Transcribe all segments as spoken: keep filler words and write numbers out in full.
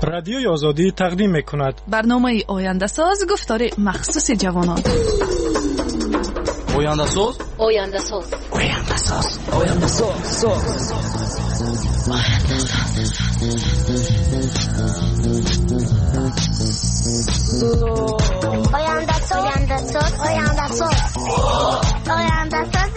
رادیوی آزادی تقدیم می‌کند برنامه آینده ساز گفتار مخصوص جوانان. آینده ساز آینده ساز آینده ساز آینده ساز آینده ساز آینده ساز آینده ساز آینده ساز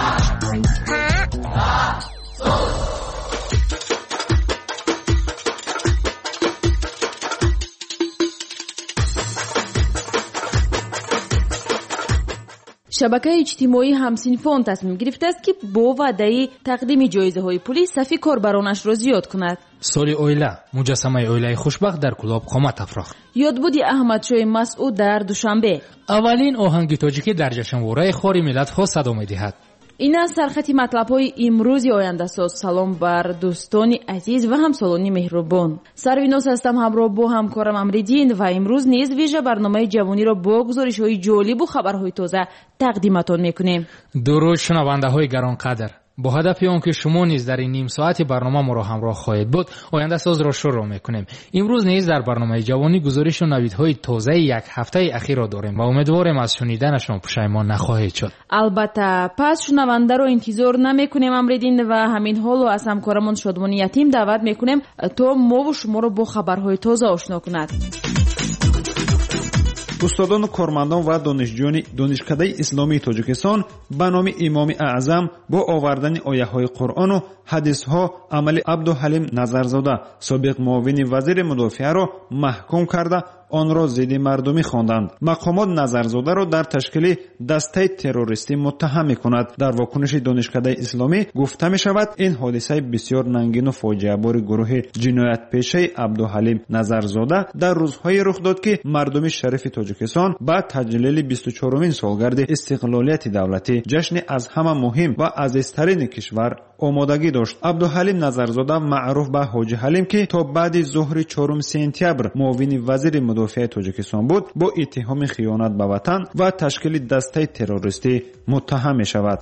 شبکه اجتماعی همسینفان تصمیم گرفته است که با وعده تقدیم جایزه‌های پولی صفی کاربرانش را زیاد کند. سال اویله مجسمه اویله خوشبخت در کلاب قامت افراخت. یادبودی احمدشاه مسعود در دوشنبه. اولین آهنگ تاجیکی در جشنواره خاری ملت‌ها صدا می‌دهد. این است سرخط مطلب‌های امروز آینده ساز. سلام بر دوستان عزیز و همسالان مهربان. سرویناس هستم همراه با همکارم امریدین و امروز نیز ویژه برنامه جوانی را با گزارش‌های جالب و خبرهای تازه تقدیمتان می‌کنیم. درود شنونده‌های گرانقدر. با هدف آنکه شما نیز در این نیم ساعت برنامه ما را همراه خواهید بود، آینده ساز را شروع می‌کنیم. امروز نیز در برنامه جوانی گزارش و نویدهای تازه یک هفته اخیر را داریم و امیدواریم از شنیدنشان پشیمان نخواهید شد. البته پس شنونده را انتظار نمی‌کنیم امریدین و همین حال و از همکارمون شادمانی یتیم دعوت می‌کنیم تا ما و شما را با خبرهای تازه آشنا کند. استادان و کارمندان و دانشجویان دانشکده اسلامی تاجیکستان به نام امام اعظم با آوردن آیه‌های قرآن و حدیث‌ها عمل عبدالحلیم نظرزاده سابق معاون وزیر مدافعه را محکوم کرده آن را ضد مردمی خواندند. مقامات نظرزاده را در تشکیل دسته تروریستی متهم می‌کند. در واکنش دانشکده اسلامی گفته می‌شود این حادثه بسیار ننگین و فاجعه‌بار گروه جنایت‌پیشه عبدالحلیم نظرزاده در روزهای رخ داد که مردم شریف تاجیکستان با تجلیل بیست و چهارمین سالگرد استقلالیت دولتی جشن از همه مهم و عزیزترین کشور آمادگی داشت. عبدالحلیم نظرزاده معروف به حاجی حلیم که تا بعد ظهر چهارم سپتامبر معاون وزیر مدافع تاجیکستان بود، با اتهام خیانت به وطن و تشکیل دسته تروریستی متهم می شود.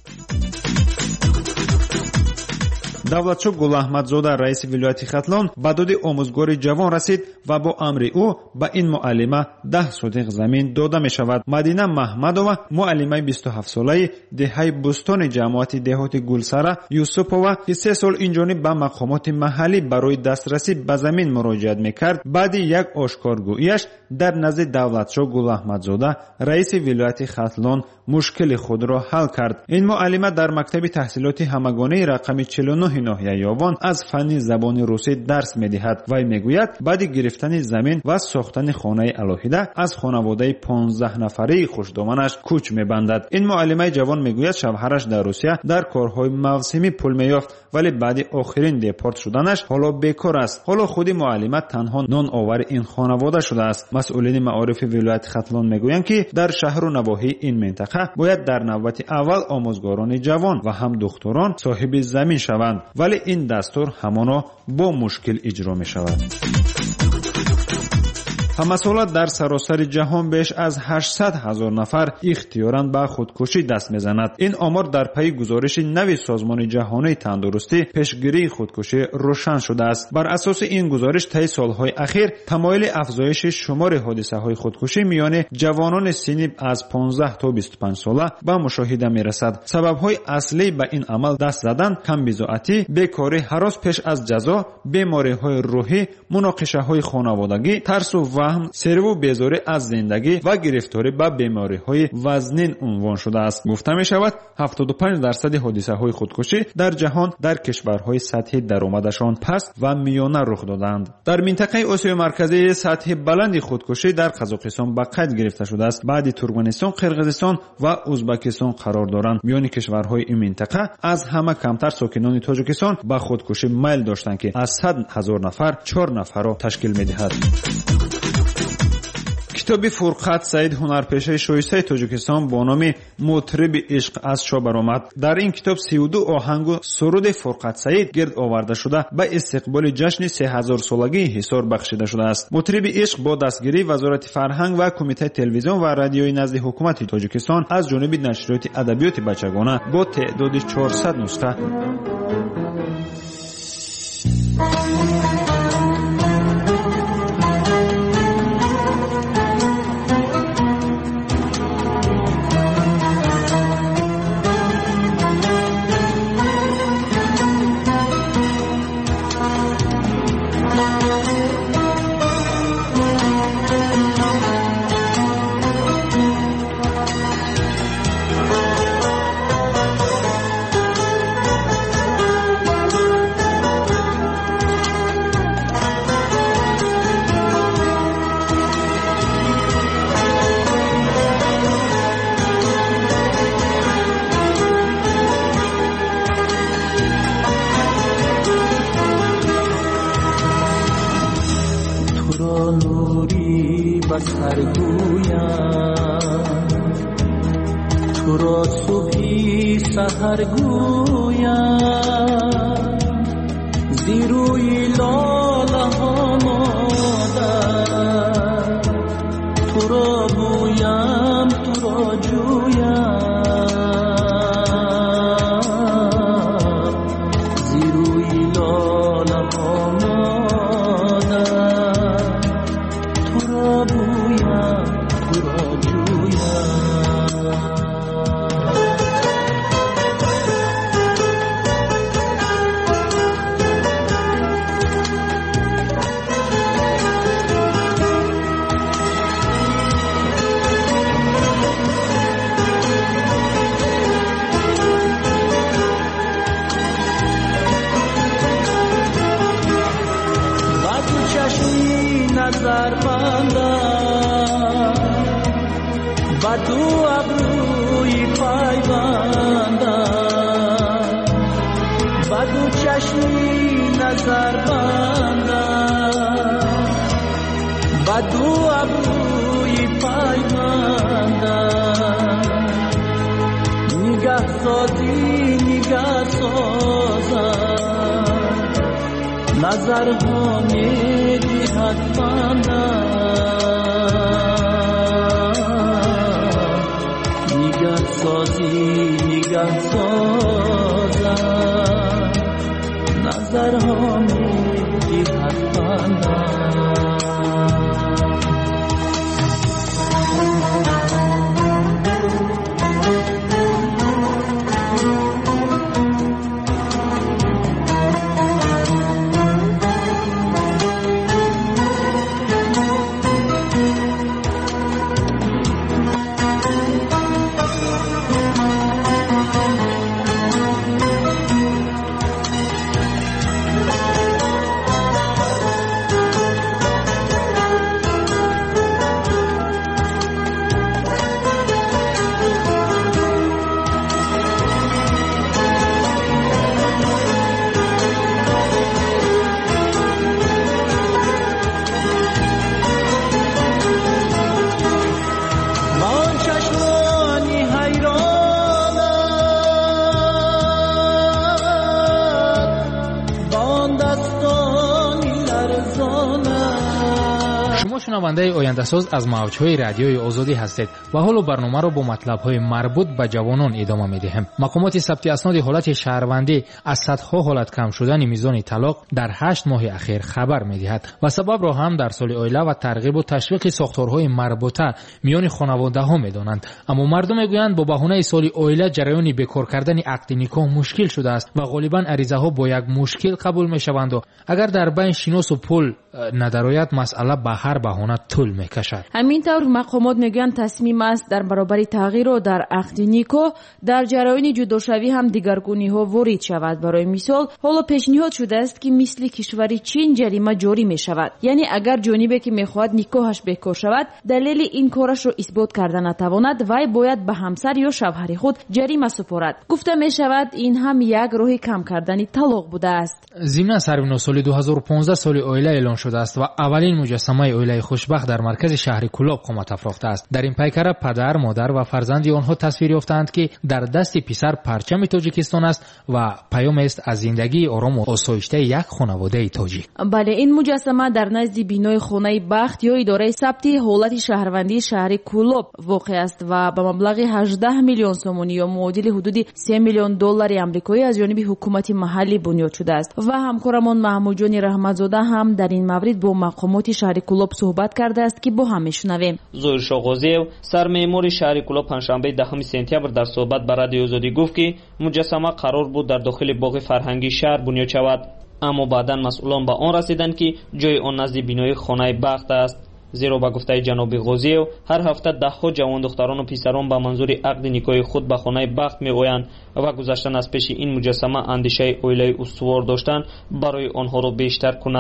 давлатшоҳ гулаҳмадзода раиси вилояти хатлон ба доди омӯзгори ҷавон расид ва бо амри ӯ ба ин муаллима даҳ сотиқ замин дода мешавад. мадина маҳмадова муаллимаи бисту ҳафтсолаи деҳаи бӯстони ҷамоати деҳоти гулсара юсупова ки се сол инҷониб ба мақомоти маҳаллӣ барои дастрасӣ ба замин муроҷиат мекард, баъди як ошкоргӯияш дар назди давлатшоҳ гулаҳмадзода раиси вилояти хатлон мушкили худро ҳал кард. ин муаллима дар мактаби таҳсилоти ҳамагонаи рақами чилу нӯҳ ноҳияи ёвон аз фанни забони русӣ дарс медиҳад. вай мегӯяд баъди гирифтани замин ва сохтани хонаи алоҳида аз хонаводаи понздаҳнафарии хушдоманаш кӯч мебандад. ин муаллимаи ҷавон мегӯяд шавҳараш дар русия дар корҳои мавсимӣ пул меёфт, вале баъди охирин депорт шуданаш ҳоло бекор аст. ҳоло худи муаллима танҳо ноновари ин хонавода шудааст. масъулини маорифи вилояти хатлон мегӯянд ки дар шаҳру навоҳии ин минтақа бояд дар навбати аввал омӯзгорони ҷавон ва ҳам духтурон соҳиби замин шаванд, вале ин дастур ҳамоно бо мушкил иҷро мешавад. ҳамасола дар саросари ҷаҳон беш аз ҳаштсад ҳазор нафар ихтиёран ба худкушӣ даст мезанад. ин омор дар пайи гузориши нави созмони ҷаҳонии тандурустӣ пешгирии худкушӣ рӯшан шудааст. бар асоси ин гузориш таи солҳои ахир тамоили афзоиши шумори ҳодисаҳои худкушӣ миёни ҷавонони синни аз понздаҳ то бисту панҷ сола ба мушоҳида мерасад. сабабҳои аслӣ ба ин амал даст задан камбизоатӣ, бекорӣ, ҳарос пеш аз ҷазо, бемориҳои рӯҳӣ, муноқишаҳои хонаводагӣ, тарсу ваҳм, серву безорӣ аз зиндагӣ ва гирифторӣ ба бемориҳои вазнин унвон шудааст. гуфта мешавад ҳафтоду панҷ дарсади ҳодисаҳои худкушӣ дар ҷаҳон дар кишварҳои сатҳи даромадашон паст ва миёна рух доданд. дар минтақаи осиёи марказӣ сатҳи баланди худкушӣ дар қазоқистон ба қайд гирифта шудааст. баъди туркменистон, қирғизистон ва ӯзбекистон қарор доранд. миёни кишварҳои ин минтақа аз ҳама камтар сокинони тоҷикистон ба худкушӣ майл доштанд ки аз сад ҳазор нафар чор нафарро ташкил медиҳад. китоби фурқат саид ҳунарпешаи шоистаи тоҷикистон бо номи мутриби ишқ аз чоп баромад. дар ин китоб сию ду оҳангу суруди фурқат саид гирд оварда шуда ба истиқболи ҷашни се ҳазор солагии ҳисор бахшида шудааст. мутриби ишқ бо дастгирии вазорати фарҳанг ва кумитаи телевизион ва радиои назди ҳукумати тоҷикистон аз ҷониби нашриёти адабиёти бачагона бо теъдоди чорсад нусха و سرگویم تو را صبحی سحر گویم زیروی لاله ها مادر تو را بویم تو را جویم زیروی لاله ها مادر تو را بویم تو را جویم نظر بندم و دو ابروی پای بندم و دو چشمی نظر بندم و دو ابروی پای بندم نگه سازی نگه سازم نظر ها می دیدد نگه سازی نگه سازم نظر ها می دیدد شنونده آینده ساز از موج‌های رادیوی آزادی هستید و حالا برنامه را با مطلب‌های مربوط به جوانان ادامه می‌دهیم. مقامات ثبت اسناد حالت شهروندی از صدها حالت کم شدن میزان طلاق در هشت ماه اخیر خبر می‌دهد و سبب را هم در سال اویله و ترغیب و تشویق ساختارهای مربوطه میان خانواده‌ها می‌دانند. اما مردم می‌گویند با بهانه سال اویله جریان بیکار کردن عقد نکاح مشکل شده است و غالباً عریضه‌ها با یک مشکل قبول می‌شوند و اگر در بین شناس و پول ندارد مسئله به هر بهانه طول میکشد. همینطور مقامات میگن تصمیم است در برابر تغییر و در عقد نکاح در جریان جداشوی هم دیگرگونی ها وارد شود. برای مثال حالا پیشنهاد شده است که مثل کشور چین جریمه جاری می شود، یعنی اگر جانبی که میخواهد نکاحش بیکار شود دلیل این کارش را اثبات کرده نتواند وی باید به همسر یا شوهر خود جریمه سپارد. گفته می شود این هم یک راه کم کردن طلاق بوده است. ضمن سروینا سال دو هزار و پانزده سال اویله اعلان شده است و اولین مجسمه اویله خوشبخت در مرکز شهر کلاب قامت افراخته است. در این پیکره پدر، مادر و فرزند آنها تصویر یافتند که در دست پسر پرچم تاجیکستان است و پیام است از زندگی آرام و آسایشته یک خانواده تاجیک. بله، این مجسمه در نزد بینای خانه بخت یا اداره ثبت حالت شهروندی شهر کلاب واقع است و به مبلغ هجده میلیون سومانی یا معادل حدود سه میلیون دلار آمریکایی از جانب حکومت محلی بنیاد شده است. و همکارمان محمود جان رحمتزاده هم در این مورد با مقامات شهر کلاب صحبت کرده است که با هم میشنویم. زهیر شاغازیو سرمعمار شهر کلاب پنجشنبه دهم سپتامبر در صحبت با رادیو آزادی گفت که مجسمه قرار بود در داخل باغ فرهنگی شهر بنیاد شود، اما بعداً مسئولان به آن رسیدند که جای آن نزد بینای خانه بخت است. زیرا به گفته جناب غازیو هر هفته ده ها جوان دختران و پسران به منظور عقد نکاح خود به خانه بخت میآیند و گذشتن از پیش این مجسمه اندیشه اویله استوار داشتن برای آنها را بیشتر کند.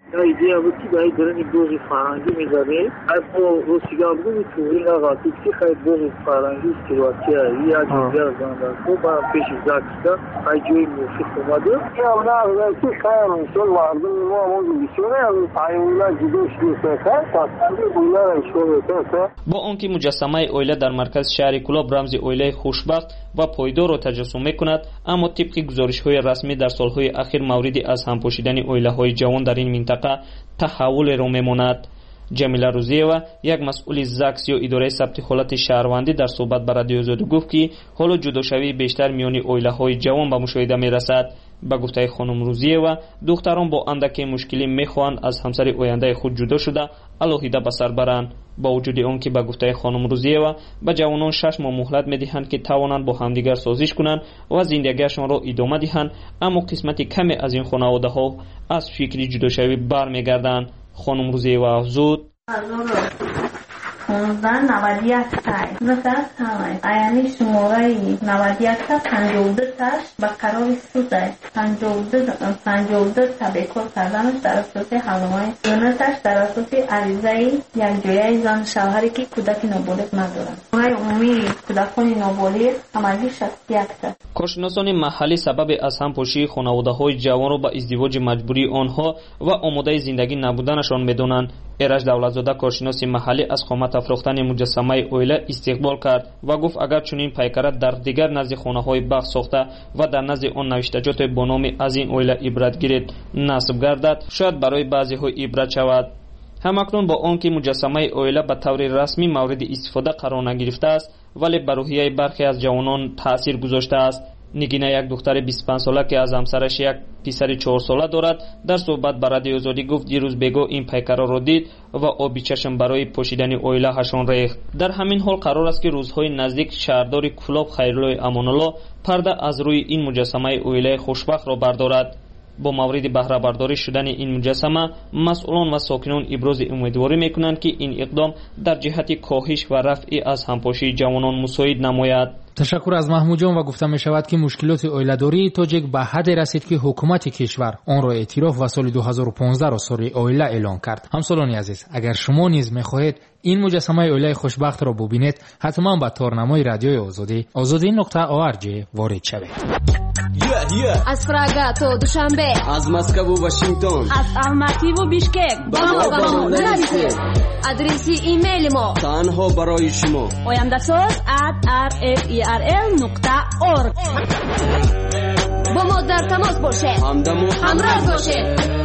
ایده بود که برای درنی بوغی فرنگی میزده از با روسیگاه بود توری نغاتی که خیلی بوغی فرنگی استیواتی هایی از دیگر زنده تو با پیش زکسته خیلی جوی موفق اومده یا نه که خیلی همسون مردم ما موضوع بسیاره از پایولا جدوش دوسته پاسنده اولا رشوه بسیاره. با آنکه مجسمه اویله در مرکز شهر کلاب رمز اویله خوشبخت و پایدار را تجسم میکند، اما طبق گزارش‌های رسمی در سالهای اخیر موردی از هم پوشیدن اویله‌های جوان در این منطقه تحول را میماند. جمیله روزیوا یک مسئول زکس یا اداره ثبت حالت شهروندی در صحبت با رادیو آزادی گفت که حالا جداشوی بیشتر میان اویله‌های جوان به مشاهده میرسد. با گفته خانم روزیوا دختران با اندکی مشکلی میخواهند از همسر آینده خود جدا شده علاهیده به سر برند. با وجود آنکه با گفته خانم روزیوا به جوانان شش ماه مهلت میدهند که توانند با همدیگر سازش کنند و زندگیشان را ادامه دهند، اما قسمت کمی از این خانواده ها از فکر جداشوی برمیگردند. خانم روزیوا افزود: پانزده نود و یک تای مثل همه ایامی شماره نود و یک تا پنجاه و دو تاش به قرار سوزه پنجاه و دو تا بیکار کردنش در اساس حلومای دونتش در اساس عریضه یک جویه زن شوهری که کودک نابالغ ندارند. برای عمومی کودکان نابالغ همگی شصت و یک تا. کارشناسان محلی سبب از همپاشی خانواده‌های جوان را به ازدواج مجبوری آنها و آماده زندگی نبودنشان می‌دانند. ایرج دولتزاده کارشناس محلی از قامت افروختن مجسمه اویله استقبال کرد و گفت اگر چنین پیکره در دیگر نزد خانه‌های بخت ساخته و در نزد آن نوشتجات با نام از این اویله عبرت گیرید نصب گردد، شاید برای بعضی‌ها عبرت شود. همکنون با آنکه مجسمه اویله به طور رسمی مورد استفاده قرار نگرفته است، ولی بر روحیه برخی از جوانان تاثیر گذاشته است. نگینه یک دختر بیست و پنج ساله که از همسرش یک پسر چهار ساله دارد در صحبت با رادیو آزادی گفت دیروز بگو این پیکره را دید و آبی چشم برای پوشیدن اویله هشان ریخت. در همین حال قرار است که روزهای نزدیک شهردار کلاب خیرالله امانالله پرده از روی این مجسمه اویله خوشبخت را بردارد. با مورد بهره برداری شدن این مجسمه مسئولان و ساکنان ابراز امیدواری میکنند که این اقدام در جهت کاهش و رفع از همپاشی جوانان مساعد نماید. تشکر از محمود جان و گفته می شود که مشکلات اویله‌داری تاجیک به حد رسید که حکومت کشور آن را اعتراف و سال دو هزار و پانزده را سال اویله اعلان کرد. همسالان عزیز، اگر شما نیز می‌خواهید این مجسمه اویله خوشبخت را ببینید، حتما به تارنمای رادیوی آزادی آزادی نقطه او ار جی وارد شوید. Yeah, yeah. از پراگا تا دوشنبه، از مسکو و واشنگتن، از الماتی و بیشکک با ما با ما نرسید. آدرسی ایمیل ما تنها برای شما oyandasaz at r f e r l نقطه org. با ما در تماس باشه، همدم و همراه باشه.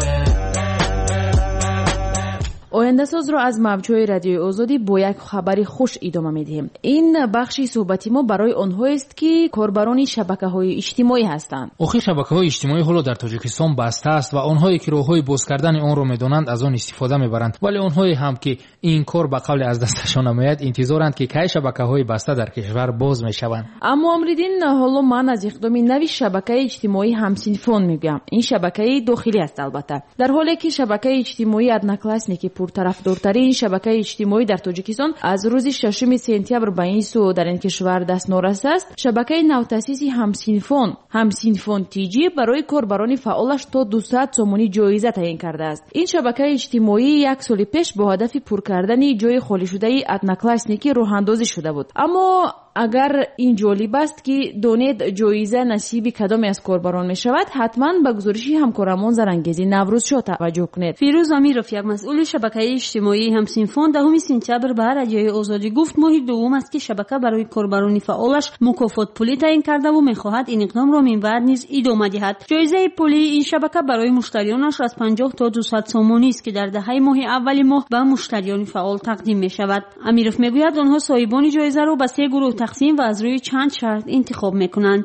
آینده ساز را از موجهای رادیوی آزادی با یک خبری خوش ادامه میدهیم. این بخشی صحبتی ما برای آنهایی است که کاربران شبکه‌های اجتماعی هستند. آخه شبکه‌های اجتماعی حالا در تاجیکستان بسته است و آنهایی که راههای باز کردن آن را می‌دانند از آن استفاده می‌برند، ولی آنهایی هم که این کار به قول از دستشان نمیاد انتظارند که کی شبکه‌های بسته در کشور باز می‌شوند. اما امریدین حالا من از اقدام نوی شبکه اجتماعی همسینفون میگم. این شبکه داخلی است البته. در حالی که شبکه اجتماعی ادناکلاسنیکی پرطرفدارترین شبکه اجتماعی در تاجیکستان از روز ششم سپتامبر به این سو در این کشور دست نورسته است، شبکه نوتاسیسی همسینفون همسینفون تیجی برای کاربران فعالش تا دویست سومانی جایزه تعیین کرده است. این شبکه اجتماعی یک سال پیش با هدف پر کردن جای خالی شده ادناکلاسنیکی راه اندازی شده بود. اما اگر این جالب است که دونید جایزه نصیب کدام از کاربران می شود، حتما به گزارش همکارمان زرنگیزی نوروز شو توجه کنید. فیروز امیرов یک مسئول شبکه اجتماعی همسینفون دهم سپتامبر به رادیوی آزادی گفت ماه دوم است که شبکه برای کاربران فعالش مکافات پولی تعیین کرده و می‌خواهد این اقدام را من بعد نیز ادامه دهد. جایزه پولی این شبکه برای مشتریانش از پنجاه تا دویست سومانی است که در دهه ماه اول ماه به مشتریان فعال تقدیم می شود. امیرов میگوید آنها صاحبان جایزه را به سه گروه تقسیم و از روی چند شرط انتخاب میکنند.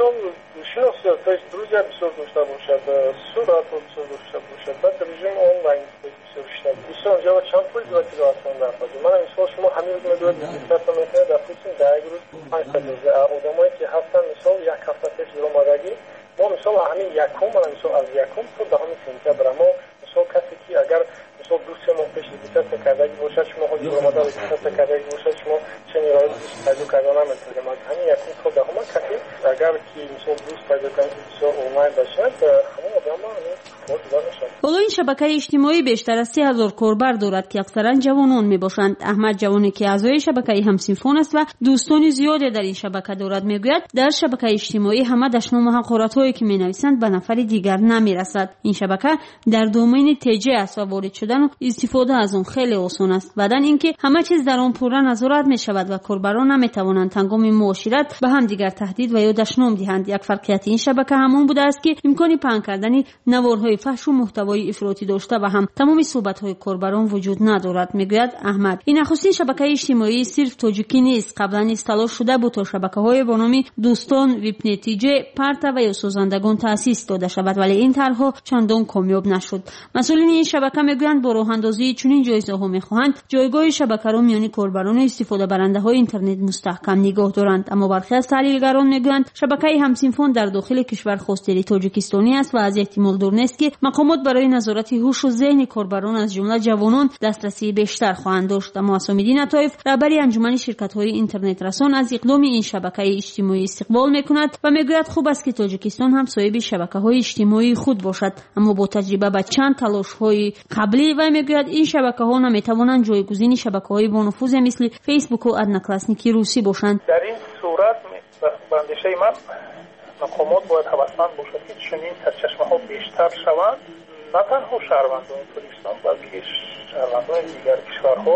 شناخت روزی بسیار داشته باشد، سرعت بسیار داشته باشد، بعد رژیم آنلاین بسیار شد. بسیار جواب چند پول زیادی را اصلا نفذ. من مثلا شما همین روز می‌دونید بیست تا میتونه در خصوص در یک روز پنج تا روز آدمایی که هستن مثلا یک هفته پیش در اومدگی ما مثلا همین یکم من مثلا از یکم تا دهم سپتامبر ما مثلا کسی که اگر مثلا دو سه ماه پیش بیست کردگی باشد شما خود در اومده بیست کردگی باشد شما چنین راه پیدا کردن نمیتونید. من همین یکم تا دهم کسی اگر که مثلا دوست پیدا کنید بسیار اونلاین باشد همون آدم ها خود دانشان حالا این شبکه اجتماعی بیشتر از سه هزار کاربر دارد که اکثرا جوانان میباشند. احمد جوانی که اعضای شبکه همسینفون است و دوستان زیادی در این شبکه دارد میگوید در شبکه اجتماعی همه دشنام و حقارت‌هایی که مینویسند به نفر دیگر نمیرسد. این شبکه در دومین تیجه است و وارد شدن و استفاده از آن خیلی آسان است. بعدن اینکه همه چیز در آن پورا نظارت میشود و کاربران نمیتوانند هنگام معاشرت به هم دیگر تهدید و یا دشنام دهند. یک فرقیت این شبکه همون بوده است که امکان پهن کردن نوارهای فحش و محتوای افراطی داشته و هم تمام صحبت‌های کاربران وجود ندارد، میگوید احمد. این نخستین شبکه اجتماعی صرف تاجیکی نیست. قبلا استفاده شده بود تا شبکه‌های با نام دوستان، ویب نتیجه، پرتا و یا سازندگان تأسیس داده شود، ولی این طرح‌ها چندان کامیاب نشد. مسئولین این شبکه میگویند با راه‌اندازی چنین جایزه‌ها می‌خواهند جایگاه شبکه را میان کاربران استفاده برنده‌های اینترنت مستحکم نگاه دارند. اما برخی از تحلیلگران میگویند شبکه همسینفون در داخل کشور خاص‌تری تاجیکستانی است و از احتمال دور نیست که مقامات برای نظارت هوش و ذهن کاربران از جمله جوانان دسترسی بیشتر خواهند داشت. اما حسام‌الدین عطایف رهبر انجمن شرکت‌های اینترنت رسان از اقدام این شبکه اجتماعی استقبال می‌کند و میگوید خوب است که تاجیکستان هم صاحب شبکه‌های اجتماعی خود باشد، اما با تجربه به چند تلاش‌های قبلی و میگوید این شبکه‌ها نمی‌توانند جایگزین شبکه‌های با نفوذ مثل فیسبوک و ادناکلاسنیکی روسی باشند. در این صورت به اندیشه من مقامات باید هوسمند باشد که چنین سرچشمه‌ها بیشتر شوند، نه تنها شهروندان تاجیکستان بلکه شهروندان دیگر کشورها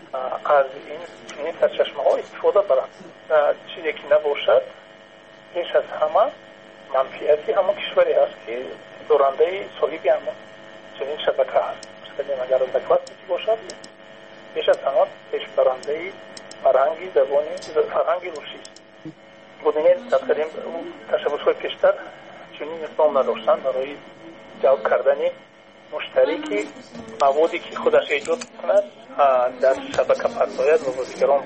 از این چنین سرچشمه‌ها استفاده برند. چیزی که نباشد بیش از همه منفعتی همون کشوری هست که دارنده صاحبی همون چنین شبکه هست. مثلا اگر از کلاسیکی باشد بیش از همه پیش برنده فرهنگی زبانی فرهنگی روسی است. بودین تقریبا تشبس‌های پیشتر چنین اقدام نداشتن برای جلب کردن مشترکی موادی که خودش ایجاد کند در شبکه پرداید و بازیگران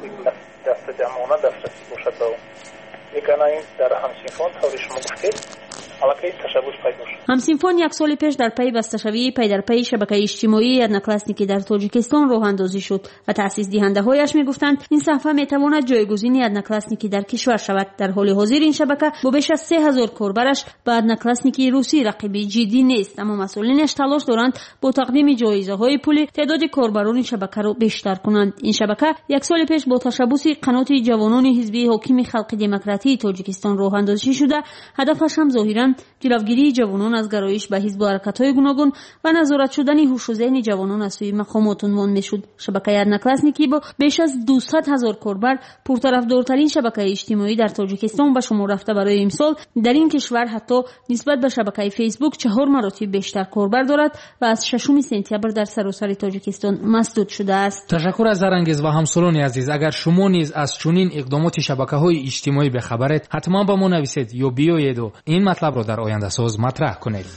دست جمعانه دسترسی باشد به اون. یکانه این در همسینفون طوری شما گفتید حالا تشبس پیدا شد. همسینفون یک سال پیش در پی بسته‌شوی پی در پی شبکه اجتماعی ادناکلاسنیکی در تاجیکستان راه اندازی شد و تأسیس دهنده‌هایش میگفتند این صفحه میتواند جایگزین ادناکلاسنیکی در کشور شود. در حال حاضر این شبکه با بیش از سه هزار کاربرش به ادناکلاسنیکی روسی رقیبی جدی نیست، اما مسئولینش تلاش دارند با تقدیم جایزه‌های پولی تعداد کاربران شبکه را بیشتر کنند. این شبکه یک سال پیش با تشبس قنات جوانان حزب حاکم خلق دموکراتی تاجیکستان راه اندازی شده. هدفش هم ظاهراً جلوگیری جوانان از گرایش به حزب و حرکت‌های گوناگون و نظارت شدن هوش و ذهن جوانان از سوی مقامات عنوان می‌شد. شبکه ادناکلاسنیکی با بیش از دویست هزار کاربر پرطرفدارترین شبکه اجتماعی در تاجیکستان به شمار رفته. برای امسال در این کشور حتی نسبت به شبکه فیسبوک چهار مراتب بیشتر کاربر دارد و از ششم سپتامبر در سراسر تاجیکستان مسدود شده است. تشکر از زرانگیز و همسالان عزیز. اگر شما نیز از چنین اقدامات شبکه‌های اجتماعی بخبرید حتما به ما نویسید یا بیایید و این مطلب را در آینده ساز مطرح کنید.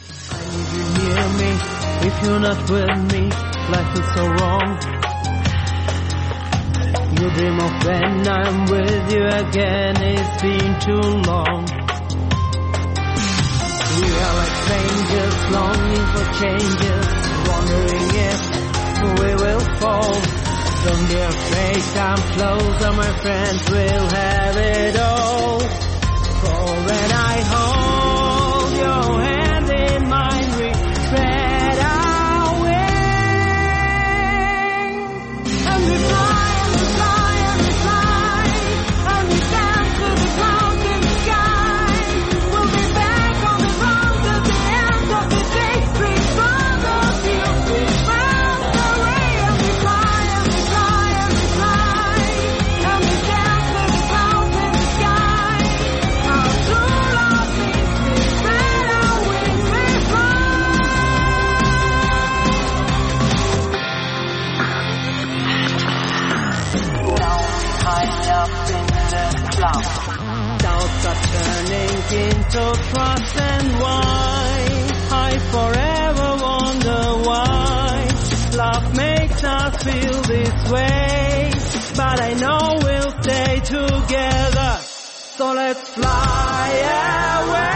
You dream of when I'm with you again, it's been too long. We are like strangers, longing for changes, wondering if we will fall. Don't be afraid, come closer, my friends, we'll have it all. For when I hold your hand in mine, we spread our wings, and we fly. Doubts are turning into trust, and why I forever wonder why love makes us feel this way, but I know we'll stay together, so let's fly away.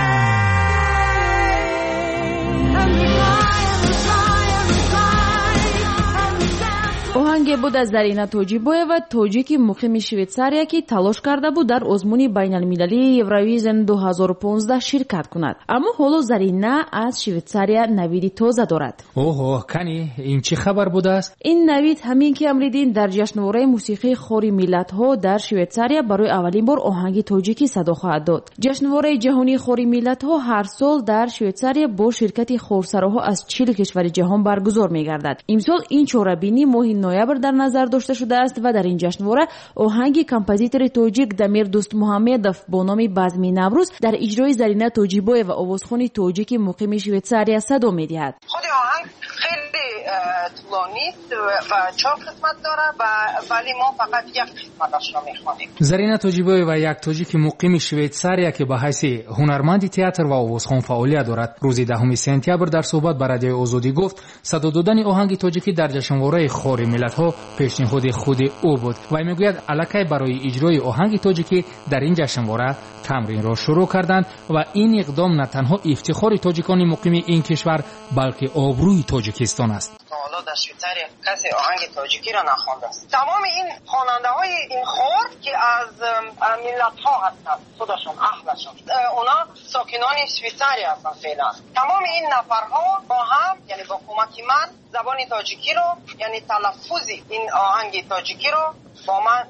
And we fly, and we fly, and we fly, and we dance. оҳанге буд аз Зарина Тоҷибоева, тоҷики муқими Швейтсария, ки талош карда буд дар озмуни байналмилалии Евровизион ду ҳазору понздаҳ ширкат кунад. Аммо ҳоло Зарина аз Швейтсария навиди тоза дорад. оҳо, кани ин чӣ хабар будааст? ин навид ҳамин ки Амридин дар ҷашнвораи мусиқии хори миллатҳо дар Швейтсария барои аввалин бор оҳанги тоҷикӣ садо хоҳад дод. ҷашнвораи ҷаҳонии хори миллатҳо ҳар сол дар Швейтсария бо ширкати хорсароҳо аз чил кишвари ҷаҳон баргузор мегардад. имсол ин чорабинӣ моҳи ноябр дар назар дошта шудааст ва дар ин ҷашнвора оҳанги композитори тоҷик Дамир Дӯстмуҳаммедов бо номи Базми Наврӯз дар иҷрои Зарина Тоҷибоева овозхони тоҷики муқими Швейтсария садо медиҳад. худи оҳанг хеле тӯлонист ва чор қисмат дорад, вале мо фақат як қисматашро мехонем. Зарина Тоҷибоева як тоҷики муқими Швейтсария ки ба ҳайси ҳунарманди театр ва овозхон фаъолият дорад, рӯзи даҳуми сентябр дар суҳбат ба радиои Озодӣ гуфт, садо додани оҳанги тоҷикӣ дар ҷашнвораи хори миллатҳо пешниҳоди худи ӯ буд. Вай мегӯяд аллакай барои иҷрои оҳанги тоҷикӣ дар ин ҷашнвора тамринро шурӯъ карданд ва ин иқдом на танҳо ифтихори тоҷикони муқими ин кишвар, балки обрӯи Тоҷикистон аст. حالا در شویتزاریا کسی آهنگ تاجیکی را نخوانده است. تمام این خواننده های این خور که از ملت ها هستند، خودشون اهلشون، اونا ساکنان شویتزاریا هستند فعلا. تمام این نفرها با هم، یعنی با کمک من، زبان تاجیکی رو، یعنی تلفظ این آهنگ تاجیکی رو با من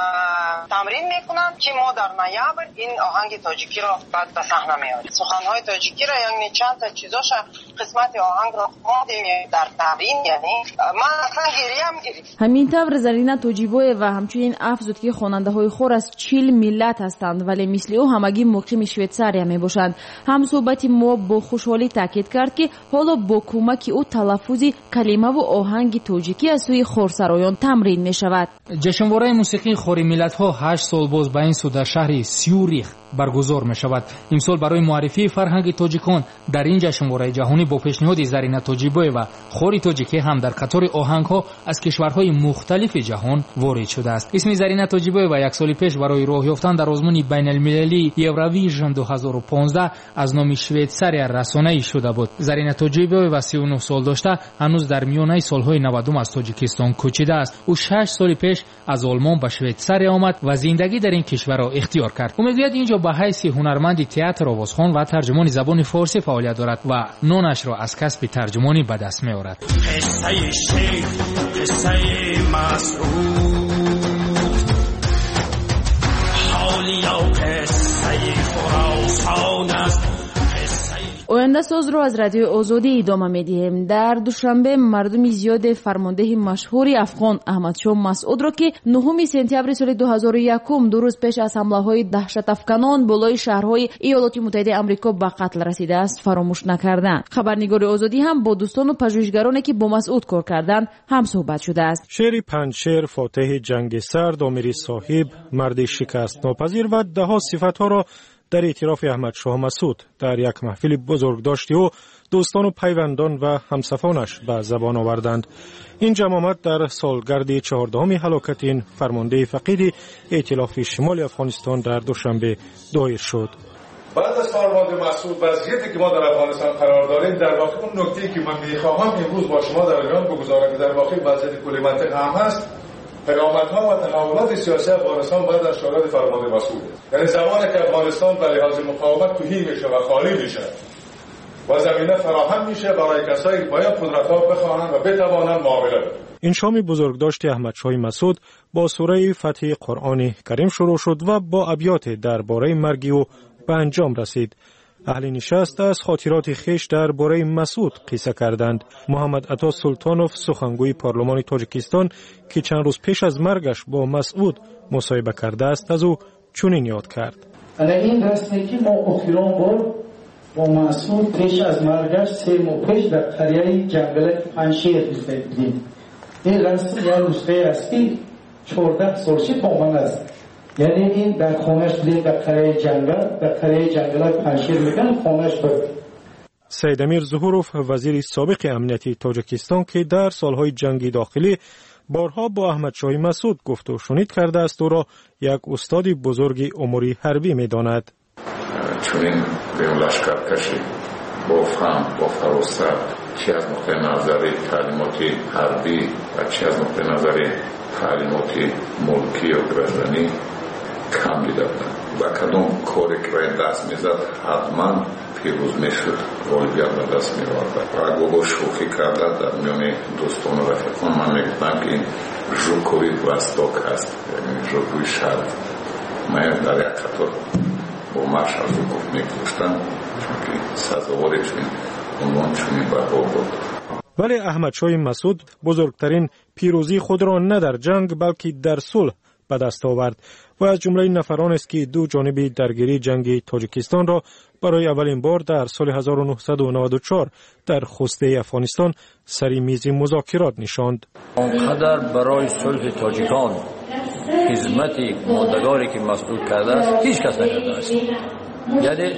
تمرین میکنن که ما در نوامبر این آهنگ تاجیکی رو بعد به صحنه میاریم. سخنهای تاجیکی رو یعنی چند تا چیزاش قسمت آهنگ رو خواندیم در تمرین، یعنی من اصلا گریم گرفت. همین طور زرینا توجیبویeva همچنین افزود که خواننده های خور از چهل ملت هستند ولی مثل او همگی مقیم شویتزاریا میباشند. هم صحبت ما با خوشحالی تاکید کرد که حالا با کمک او تلفظ کلمه و آهنگ تاجیکی از سوی خورسرایان تمرین میشود. جشنواره موسیقی خوری ملت‌ها هشت سال باز به این سو در شهر سیوریخ برگزار می شود. امسال برای معرفی فرهنگ تاجیکان در این جشنواره جهانی با پیشنهاد زرینا توجیبویeva خوری تاجیکی هم در قطار آهنگ‌ها از کشورهای مختلف جهان وارد شده است. اسم زرینا توجیبویeva یک سال پیش برای راه یافتن در آزمون بین‌المللی یوروویژن دو هزار و پانزده از نام شویتزاریا رسانه‌ای شده بود. زرینا توجیبویeva سی و نه سال داشته، هنوز در میانه سالهای نود از تاجیکستان کوچیده است. او شش سال پیش از آلمان به شویتزاریا آمد و زندگی در این کشور را اختیار کرد. او میگوید اینجا به حیث هنرمند تئاتر، آوازخوان و ترجمان زبان فارسی فعالیت دارد و نانش را از کسب ترجمانی به دست میآورد. قصه شیخ، قصه مسعود، حالیا قصه خراسان است. оянда созро аз радиои озодӣ идома медиҳем. дар душанбе мардуми зиёде фармондеҳи машҳури афғон аҳмадшоҳ масъудро ки нӯҳуми сентябри соли ду ҳазору якум ду рӯз пеш аз ҳамлаҳои даҳшатафканон болои шаҳрҳои иёлоти муттаҳидаи амрико ба қатл расидааст фаромӯш накарданд. хабарнигори озодӣ ҳам бо дӯстону пажӯҳишгароне ки бо масъуд кор карданд ҳамсӯҳбат шудааст. шери панҷшер, фотеҳи ҷанги сард, омири соҳиб, марди шикастнопазир ва даҳо сифатҳоро در اعتراف احمدشاه مسعود در یک محفل بزرگداشتی و دوستان و پیوندان و همسفانش به زبان آوردند. این جمع آمد در سالگرد چهاردهم هلاکت این فرمانده فقید ائتلاف شمال افغانستان در دوشنبه دایر شد. بعد از فرمانده مسعود وضعیتی که ما در افغانستان قرار داریم، در واقع اون نکته‌ای که من می‌خواهم امروز با شما در میان بگذارم که در واقع وضعیت کل منطقه هم هست، پیامدها و تحولات سیاسی افغانستان بعد از شورای فرمانده مسعود، یعنی زمانی که افغانستان به لحاظ مقاومت تهی میشه و خالی میشه و زمینه فراهم میشه برای کسایی که باید قدرت‌ها بخواهند و بتوانند معامله کنند. این شام بزرگداشت احمدشاه مسعود با سوره فتح قرآن کریم شروع شد و با ابیات درباره مرگ او به انجام رسید. اهل نشست از خاطرات خیش درباره مسعود قصه کردند. محمد عطا سلطانوف سخنگوی پارلمان تاجیکستان که چند روز پیش از مرگش با مسعود مصاحبه کرده است از او چنین یاد کرد. این رسمی که ما اخیران بار با مسعود پیش از مرگش سه ماه پیش در قریه جنگل پنشیر ایستادیم. این رسم یا نسخه است که چهارده سالش کامل است. یعنی این در خانه‌اش بودیم در قریه جنگل، در قریه جنگل پنشیر میگن خانه‌اش بود. سید امیر ظهوروف وزیر سابق امنیتی تاجیکستان که در سالهای جنگی داخلی بارها با احمدشاه مسعود گفت و شنید کرده است، او را یک استاد بزرگ امور حربی می‌داند. چون این به لشکرکشی با فهم با فراست چه از نقطه نظر تعلیمات حربی و چه از نقطه نظر تعلیمات ملکی و گردنی کم دیده بودن و کدام کاری که باید دست میزد حتما پیروز میشد، غالبیت به دست می‌آورد. و اگه شوخی کرده در میان دوستان و رفیقان من میگفتم که این ژوکوی وستاک است، یعنی ژوکوی شرق. من در یک خطر با مارشال ژوکوف میگفتم چون که سزاوارش عنوان چنین بها بود. ولی احمدشاه مسعود بزرگترین پیروزی خود را نه در جنگ بلکه در صلح به دست آورد و از جمله نفران است که دو جانب درگیری جنگ تاجیکستان را برای اولین بار در سال هزار و نهصد و نود و چهار در خوسته افغانستان سری میز مذاکرات نشاند. آنقدر برای صلح تاجیکان خدمت ماندگاری که مسئول کرده است هیچ کس نکرده است. یعنی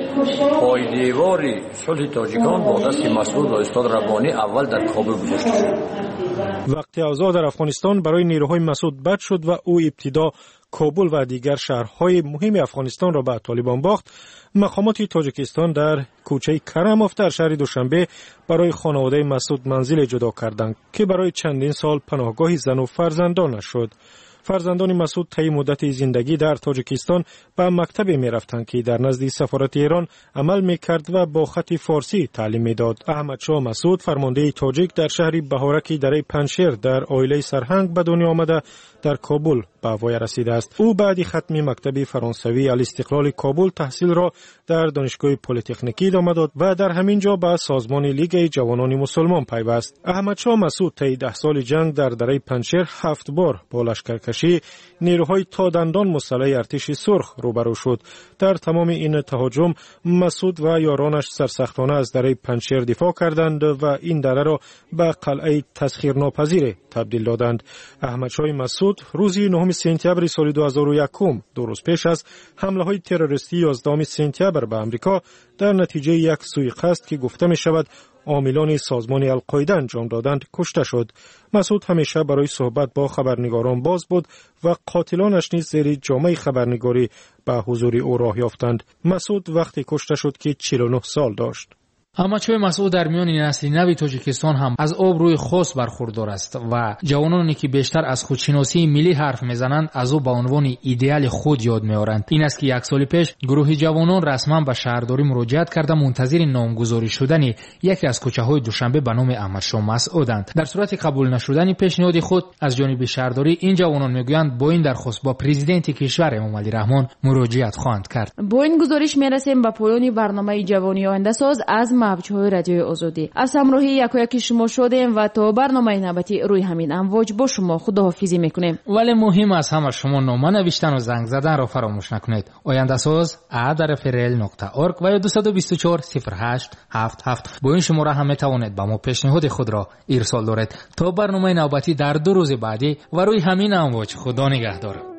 پایدیواری صلح تاجیکان با دست مسعود و استاد ربانی اول در کابل گذاشته شد. وقتی اوضاع در افغانستان برای نیروهای مسعود بد شد و او ابتدا کابل و دیگر شهرهای مهم افغانستان را به طالبان باخت، مقامات تاجیکستان در کوچه کرموف در شهر دوشنبه برای خانواده مسعود منزل جدا کردند که برای چندین سال پناهگاه زن و فرزندان شد. فرزندان مسعود طی مدت زندگی در تاجیکستان به مکتب می رفتند که در نزد سفارت ایران عمل می کرد و با خط فارسی تعلیم می داد. احمدشاه مسعود فرمانده تاجیک در شهر بهارک دره پنشیر در عائله سرهنگ به دنیا آمده در کابل به وای رسیده است. او بعد ختم مکتب فرانسوی الاستقلال کابل تحصیل را در دانشگاه پلی‌تکنیکی ادامه داد و در همین جا به سازمان لیگ جوانان مسلمان پیوست. احمدشاه مسعود طی ده سال جنگ در دره پنشیر هفت بار با لشکرکشی نیروهای تا دندان مسلح ارتش سرخ روبرو شد. در تمام این تهاجم مسعود و یارانش سرسختانه از دره پنشیر دفاع کردند و این دره را به قلعه تسخیرناپذیر تبدیل دادند. احمدشاه مسعود روز نهم سپتامبر سال دو هزار و یک دو روز پیش از حمله های تروریستی یازدهم سپتامبر به آمریکا در نتیجه یک سوءقصد که گفته می شود عاملان سازمان القاعده انجام دادند کشته شد. مسعود همیشه برای صحبت با خبرنگاران باز بود و قاتلانش نیز زیر جامه خبرنگاری به حضور او راه یافتند. مسعود وقتی کشته شد که چهل و نه سال داشت. احمدشاه مسعود در میان نسل نو تاجیکستان هم از آبروی خاص برخوردار است و جوانانی که بیشتر از خودشناسی ملی حرف میزنند از او به عنوان ایدئال خود یاد میآورند. این است که یک سال پیش گروه جوانان رسما به شهرداری مراجعت کرده منتظر نامگذاری شدن یکی از کوچه‌های دوشنبه به نام احمدشاه مسعودند. در صورت قبول نشدن پیشنهاد خود از جانب شهرداری این جوانان میگویند با این درخواست با پرزیدنت کشور امام علی رحمان مراجعت خواهند کرد. با این گزارش میرسیم به پایان برنامه جوانی آینده ساز از موج‌های رادیوی آزادی. از همراهی یک و یک شما شدیم و تا برنامه نوبتی روی همین امواج با شما خداحافظی میکنیم. ولی مهم است همه شما نامه نوشتن و زنگ زدن را فراموش نکنید. آینده ساز ا در فرل نقطه اورگ و یا دو دو چهار صفر هشت هفت هفت با این شماره هم میتوانید به ما پیشنهاد خود را ارسال دارید. تا برنامه نوبتی در دو روز بعدی و روی همین امواج خدا نگهدار.